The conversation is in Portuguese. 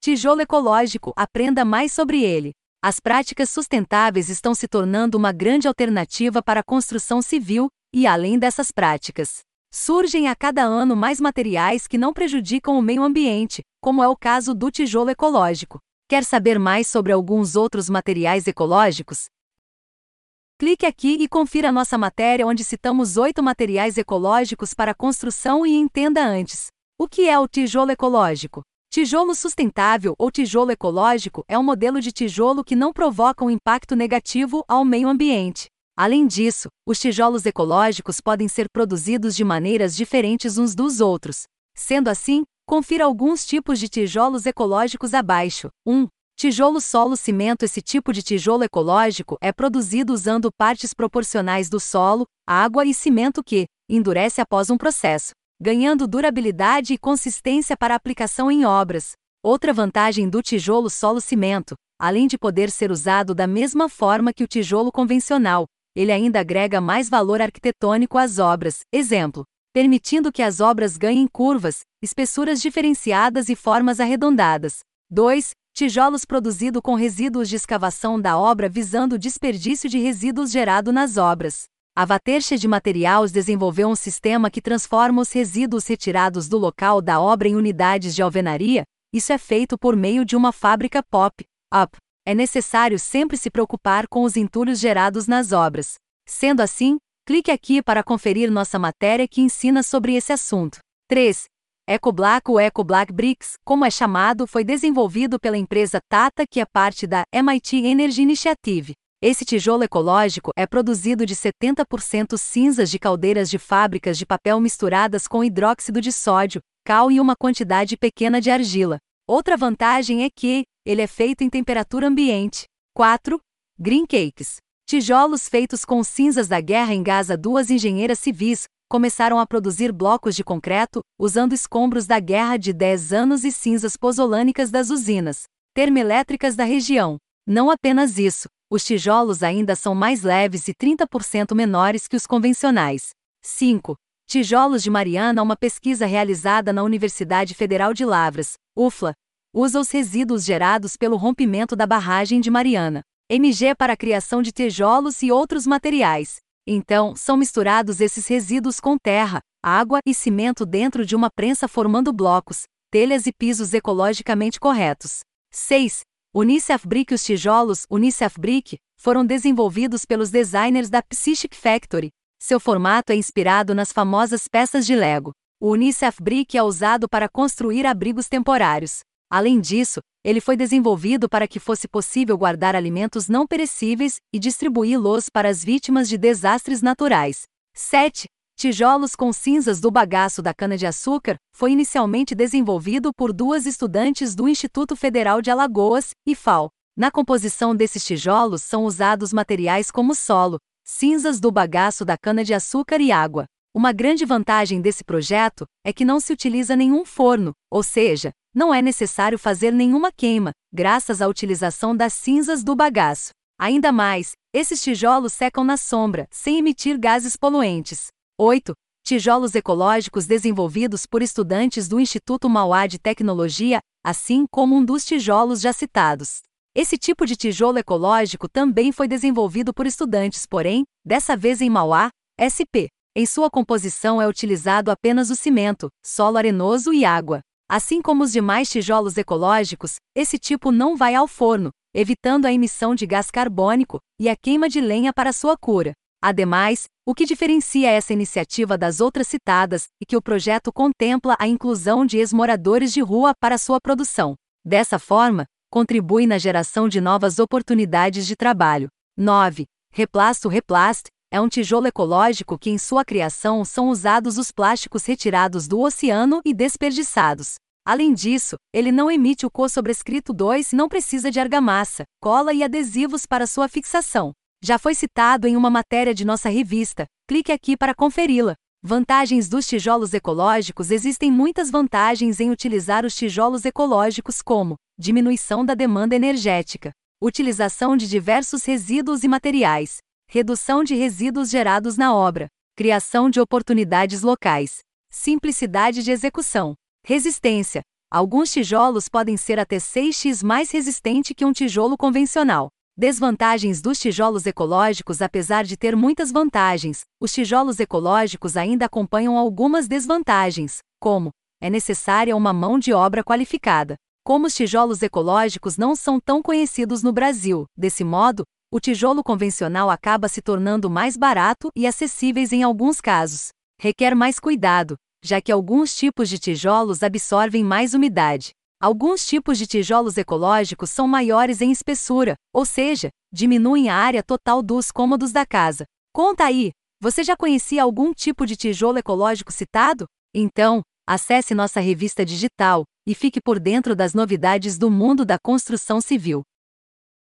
Tijolo ecológico, aprenda mais sobre ele. As práticas sustentáveis estão se tornando uma grande alternativa para a construção civil, e além dessas práticas, surgem a cada ano mais materiais que não prejudicam o meio ambiente, como é o caso do tijolo ecológico. Quer saber mais sobre alguns outros materiais ecológicos? Clique aqui e confira nossa matéria onde citamos 8 materiais ecológicos para construção e entenda antes. O que é o tijolo ecológico? Tijolo sustentável ou tijolo ecológico é um modelo de tijolo que não provoca um impacto negativo ao meio ambiente. Além disso, os tijolos ecológicos podem ser produzidos de maneiras diferentes uns dos outros. Sendo assim, confira alguns tipos de tijolos ecológicos abaixo. 1. Tijolo solo-cimento. Esse tipo de tijolo ecológico é produzido usando partes proporcionais do solo, água e cimento que endurece após um processo, ganhando durabilidade e consistência para aplicação em obras. Outra vantagem do tijolo solo-cimento, além de poder ser usado da mesma forma que o tijolo convencional, ele ainda agrega mais valor arquitetônico às obras, exemplo, permitindo que as obras ganhem curvas, espessuras diferenciadas e formas arredondadas. 2. Tijolos produzido com resíduos de escavação da obra visando o desperdício de resíduos gerado nas obras. A Watershed Materials desenvolveu um sistema que transforma os resíduos retirados do local da obra em unidades de alvenaria. Isso é feito por meio de uma fábrica pop-up. É necessário sempre se preocupar com os entulhos gerados nas obras. Sendo assim, clique aqui para conferir nossa matéria que ensina sobre esse assunto. 3. EcoBlack. O EcoBlack Bricks, como é chamado, foi desenvolvido pela empresa Tata, que é parte da MIT Energy Initiative. Esse tijolo ecológico é produzido de 70% cinzas de caldeiras de fábricas de papel misturadas com hidróxido de sódio, cal e uma quantidade pequena de argila. Outra vantagem é que ele é feito em temperatura ambiente. 4. Green Cakes. Tijolos feitos com cinzas da guerra em Gaza. 2 engenheiras civis começaram a produzir blocos de concreto, usando escombros da guerra de 10 anos e cinzas pozolânicas das usinas termoelétricas da região. Não apenas isso, os tijolos ainda são mais leves e 30% menores que os convencionais. 5. Tijolos de Mariana. Uma pesquisa realizada na Universidade Federal de Lavras, UFLA, usa os resíduos gerados pelo rompimento da barragem de Mariana, MG, para a criação de tijolos e outros materiais. Então, são misturados esses resíduos com terra, água e cimento dentro de uma prensa formando blocos, telhas e pisos ecologicamente corretos. 6. Unicef Brick. Os tijolos Unicef Brick foram desenvolvidos pelos designers da Psychic Factory. Seu formato é inspirado nas famosas peças de Lego. O Unicef Brick é usado para construir abrigos temporários. Além disso, ele foi desenvolvido para que fosse possível guardar alimentos não perecíveis e distribuí-los para as vítimas de desastres naturais. 7. Tijolos com cinzas do bagaço da cana-de-açúcar. Foi inicialmente desenvolvido por 2 estudantes do Instituto Federal de Alagoas, IFAL. Na composição desses tijolos são usados materiais como solo, cinzas do bagaço da cana-de-açúcar e água. Uma grande vantagem desse projeto é que não se utiliza nenhum forno, ou seja, não é necessário fazer nenhuma queima, graças à utilização das cinzas do bagaço. Ainda mais, esses tijolos secam na sombra, sem emitir gases poluentes. 8. Tijolos ecológicos desenvolvidos por estudantes do Instituto Mauá de Tecnologia, assim como um dos tijolos já citados. Esse tipo de tijolo ecológico também foi desenvolvido por estudantes, porém, dessa vez em Mauá, SP. Em sua composição é utilizado apenas o cimento, solo arenoso e água. Assim como os demais tijolos ecológicos, esse tipo não vai ao forno, evitando a emissão de gás carbônico e a queima de lenha para sua cura. Ademais, o que diferencia essa iniciativa das outras citadas é que o projeto contempla a inclusão de ex-moradores de rua para sua produção. Dessa forma, contribui na geração de novas oportunidades de trabalho. 9. Replasto. Replast é um tijolo ecológico que em sua criação são usados os plásticos retirados do oceano e desperdiçados. Além disso, ele não emite o co-sobrescrito 2 e não precisa de argamassa, cola e adesivos para sua fixação. Já foi citado em uma matéria de nossa revista, clique aqui para conferi-la. Vantagens dos tijolos ecológicos. Existem muitas vantagens em utilizar os tijolos ecológicos, como diminuição da demanda energética, utilização de diversos resíduos e materiais, redução de resíduos gerados na obra, criação de oportunidades locais, simplicidade de execução, resistência. Alguns tijolos podem ser até 6x mais resistente que um tijolo convencional. Desvantagens dos tijolos ecológicos. Apesar de ter muitas vantagens, os tijolos ecológicos ainda acompanham algumas desvantagens, como é necessária uma mão de obra qualificada. Como os tijolos ecológicos não são tão conhecidos no Brasil, desse modo, o tijolo convencional acaba se tornando mais barato e acessíveis em alguns casos. Requer mais cuidado, já que alguns tipos de tijolos absorvem mais umidade. Alguns tipos de tijolos ecológicos são maiores em espessura, ou seja, diminuem a área total dos cômodos da casa. Conta aí, você já conhecia algum tipo de tijolo ecológico citado? Então, acesse nossa revista digital e fique por dentro das novidades do mundo da construção civil.